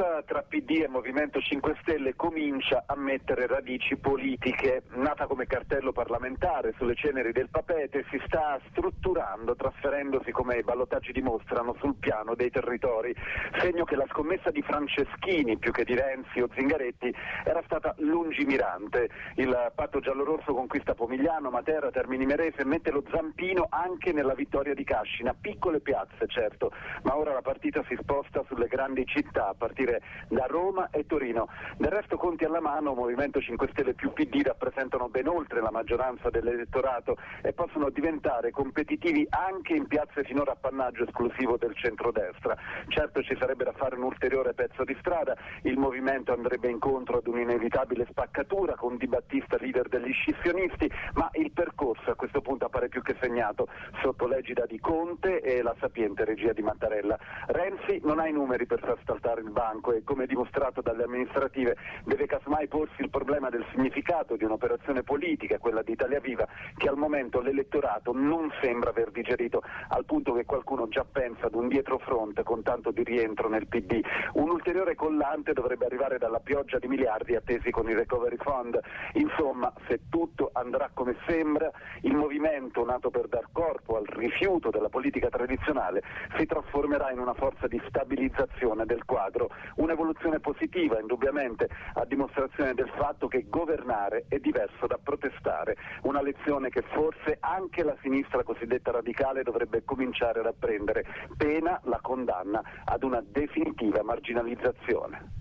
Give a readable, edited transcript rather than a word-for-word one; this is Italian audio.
l'alleanza tra PD e Movimento 5 Stelle comincia a mettere radici politiche. Nata come cartello parlamentare sulle ceneri del Papeete, si sta strutturando, trasferendosi, come i ballottaggi dimostrano, sul piano dei territori, segno che la scommessa di Franceschini più che di Renzi o Zingaretti era stata lungimirante. Il patto giallorosso conquista Pomigliano, Matera, Termini Imerese, mette lo zampino anche nella vittoria di Cascina. Piccole piazze, certo, ma ora la partita si sposta sulle grandi città, a partire da Roma e Torino. Del resto, conti alla mano, Movimento 5 Stelle più PD rappresentano ben oltre la maggioranza dell'elettorato e possono diventare competitivi anche in piazze finora appannaggio esclusivo del centrodestra. Certo, ci sarebbe da fare un ulteriore pezzo di strada, il movimento andrebbe incontro ad un'inevitabile spaccatura con Di Battista leader degli scissionisti, ma il percorso a questo punto appare più che segnato sotto l'egida di Conte e la sapiente regia di Mattarella. Renzi non ha i numeri per far saltare il banco e, come dimostrato dalle amministrative, deve casomai porsi il problema del significato di un'operazione politica, quella di Italia Viva, che al momento l'elettorato non sembra aver digerito, al punto che qualcuno già pensa ad un dietrofront con tanto di rientro nel PD. Un ulteriore collante dovrebbe arrivare dalla pioggia di miliardi attesi con il Recovery Fund. Insomma, se tutto andrà come sembra, il movimento nato per dar corpo al rifiuto della politica tradizionale si trasformerà in una forza di stabilizzazione del quadro, un'evoluzione positiva indubbiamente, a dimostrazione del fatto che governare è diverso da protestare, una lezione che forse anche la sinistra cosiddetta radicale dovrebbe cominciare ad apprendere, pena la condanna ad una definitiva marginalizzazione.